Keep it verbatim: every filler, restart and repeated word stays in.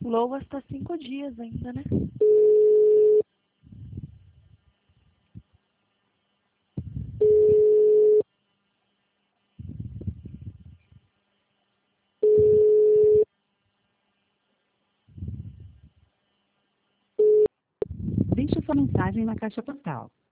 acumulou hasta cinco dias ainda, né? Deixe sua mensagem na caixa postal.